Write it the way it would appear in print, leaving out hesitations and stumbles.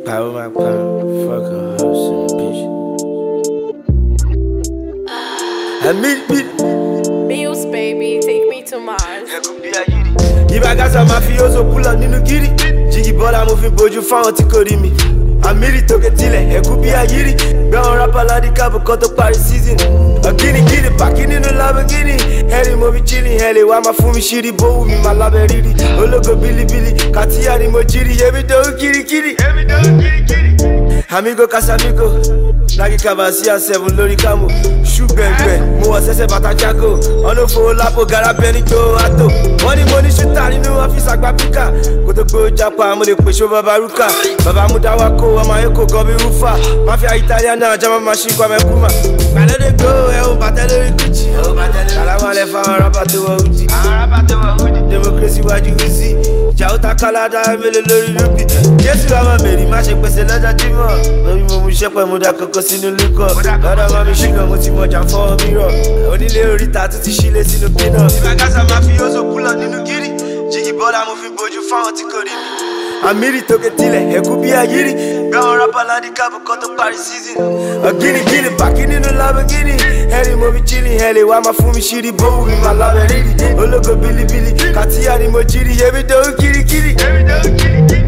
power, fuck a house and a bitch. I meet Bills, baby, take me to Mars. If I got some mafioso pull up nínú giri. Jiggy bọ́lá mo fi bojú fáwọn tí kò rí mi. Àmírí tókè tilẹ̀ ẹ̀kú bí ayírí. Gbẹ̀wọ̀n rapper láti káàbù kan tó parí season. Ọ̀gínígíní pàkí nínú Lamborghini. Ẹ̀rì mo fi chillin, ẹ̀lì wá máa fún mi ṣírí. Bówù mi máa lábẹ́ rírì. Ológo bílíbílí, kàtíyà ni mo jírí. Èmi dòwú kirikiri. Amigo Casamigo. Nagi Cavasia 7 lórí kámò. Ṣú gbẹ̀ngbẹ̀, mo wọ sẹ́sẹ̀ bàtà jágò. Ọ̀nà òfò lápò gara bẹ́ni tó àtò. Wọ́n ní mo ní ṣútà nínú ọ́fíìsì àgbà píkà. Kò tó gbé japa, mo lè pèsè bàbá rúkà. Bàbá mú dáwà kó, ọmọ ayé kò gọ́ bí rúfà. Mafia Italiana, German machine kwa mẹ́kúmà. Gbàlódé go, ẹ̀ ò bàtẹ́ lórí kìchì. Kàlámà lẹ fáwọn rábà tó wọ hùdì. Democracy wájú wíṣí. Ìjà ó ta káládá mélòó lórí rúbì. Jésù ọmọ mèrì má ṣe pèsè lọ́jọ́ jímọ̀. Lórí mo mú iṣẹ́ pẹ̀ mo dá kókó sínú líkọ̀. Lọ́dọ̀ máa mi ṣìnà mo ti mọjà fọ́ mi rọ̀. Onílé oríta tún ti ṣílé sínú pínà. Ìbágásá máa fi yóò pull up nínú gírí. Jiggy bọ́lá mo fi bojú fáwọn tí kò rí mi. Àmírí tókè tilẹ̀ ẹ̀kú bí ayírí. Gbẹ̀wọ̀n rapper láti káàbù kan tó parí season. Ọ̀gínígíní pàkí nínú Lamborghini. Ẹ̀rì mo fi chillin, ẹ̀lì wá máa fún mi ṣírí. Bówù mi máa lábẹ́ rírì. Ológo bílíbílí, kàtíyà ni mo jírí. Èmi dòwú kirikiri.